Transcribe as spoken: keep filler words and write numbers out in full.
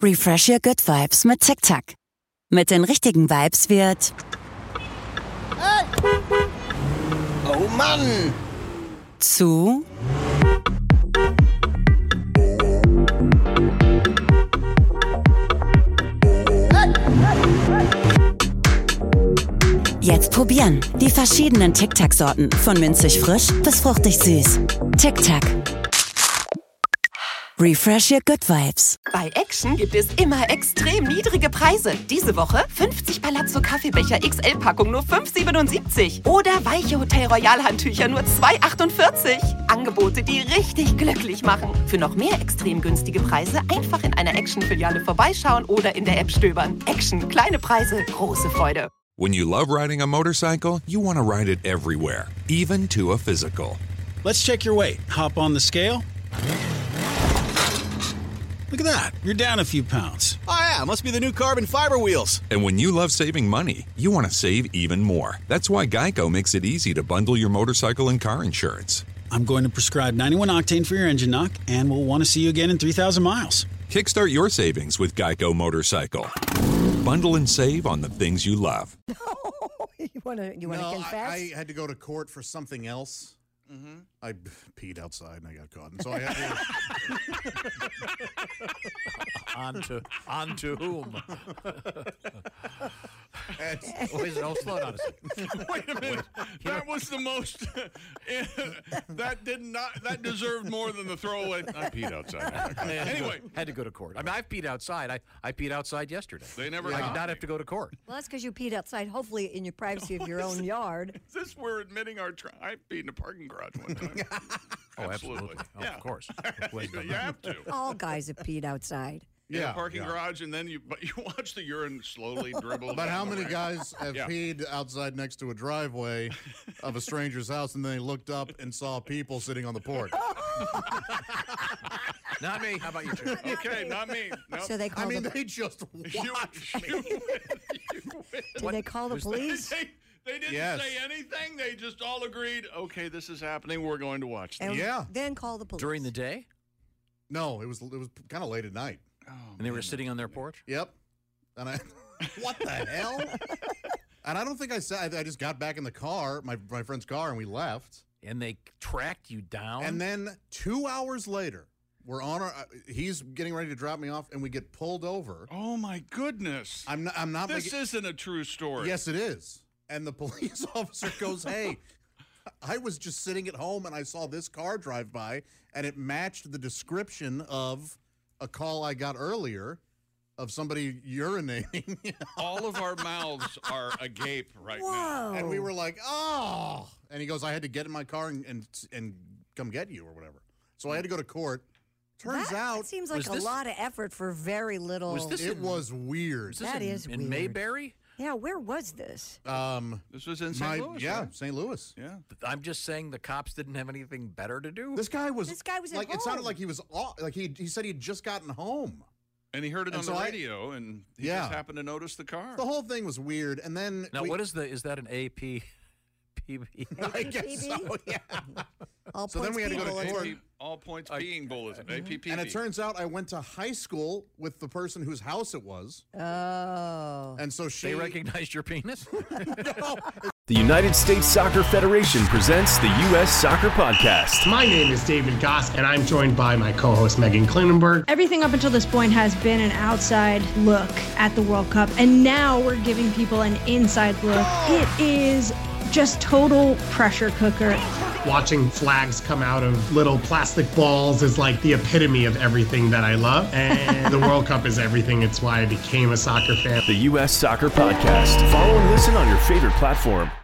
Refresh your good vibes mit TikTok. Mit den richtigen Vibes wird... Hey! Oh Mann! Zu... Jetzt probieren. Die verschiedenen TikTok-Sorten. Von minzig frisch bis fruchtig süß. TikTok. Refresh your good vibes. Bei Action gibt es immer extrem niedrige Preise. Diese Woche fünfzig Palazzo Kaffeebecher X L-Packung nur fünf siebenundsiebzig. Oder weiche Hotel Royal Handtücher nur zwei achtundvierzig. Angebote, die richtig glücklich machen. Für noch mehr extrem günstige Preise einfach in einer Action-Filiale vorbeischauen oder in der App stöbern. Action, kleine Preise, große Freude. When you love riding a motorcycle, you want to ride it everywhere, even to a physical. Let's check your weight. Hop on the scale. Look at that. You're down a few pounds. Oh, yeah. Must be the new carbon fiber wheels. And when you love saving money, you want to save even more. That's why Geico makes it easy to bundle your motorcycle and car insurance. I'm going to prescribe ninety-one octane for your engine knock, and we'll want to see you again in three thousand miles. Kickstart your savings with Geico Motorcycle. Bundle and save on the things you love. you want to you want to no, confess? I, I had to go to court for something else. Mm-hmm. I peed outside and I got caught, and so I had to. on to on to whom? and, Wait, no, slow down a second. Wait a minute. That was the most. that did not. That deserved more than the throwaway. I peed outside. Anyway, had to go to court. I mean, I've peed outside. I, I peed outside yesterday. They never. I got did not me. have to go to court. Well, that's because you peed outside, hopefully in your privacy of your own yard. Is this we're admitting our? Tri- I peed in a parking garage one time. Oh, absolutely. Oh, yeah. Of course. you have to. All guys have peed outside. In Yeah, a parking yeah. garage, and then you but you watch the urine slowly dribble. But down how the many ramp. guys have Yeah. peed outside next to a driveway of a stranger's house, and then they looked up and saw people sitting on the porch? Not me. How about you, Jim? Okay, not me. Nope. So they I called mean, the, they just watched you, me. you, win, you win. did they call the police? They, they didn't Yes. say anything. They just all agreed. Okay, this is happening. We're going to watch. And This. Yeah. then call the police. During the day? No, it was it was kind of late at night. Oh, And they were man. sitting on their porch? Yep. And I, what the hell? And I don't think I said. I just got back in the car, my my friend's car, and we left. And they tracked you down? And then two hours later, we're on our. Uh, he's getting ready to drop me off, and we get pulled over. Oh my goodness! I'm not. I'm not. This making, isn't a true story. Yes, it is. And the police officer goes, "Hey, I was just sitting at home, and I saw this car drive by, and it matched the description of a call I got earlier of somebody urinating." All of our mouths are agape right now. Whoa. And we were like, "Oh!" And he goes, "I had to get in my car and and, and come get you or whatever." So I had to go to court. Turns that, out that seems like Was a this- lot of effort for very little. Was this it in- was weird. Was this That in, is in weird. Mayberry? Yeah, where was this? Um, This was in my, Saint Louis. yeah, right? Saint Louis. Yeah. I'm just saying the cops didn't have anything better to do. This guy was. This guy was at like. It sounded home. like he was all, like he he said he'd just gotten home. And he heard it And on so the I- radio, and he Yeah. just happened to notice the car. The whole thing was weird. And then Now, we- what is the, is that an A P P B? I guess so. Yeah. All So then points we had to go to people. court. A P, all points being bulletin. A P P. And it turns out I went to high school with the person whose house it was, Oh. and so she They recognized your penis? No, The United States Soccer Federation presents the U S Soccer Podcast. My name is David Goss, and I'm joined by my co-host Megan Klinenberg. Everything up until this point has been an outside look at the World Cup, and now we're giving people an inside look. It is just total pressure cooker. Watching flags come out of little plastic balls is like the epitome of everything that I love, and the World Cup is everything. It's why I became a soccer fan. The U S Soccer Podcast. Follow and listen on your favorite platform.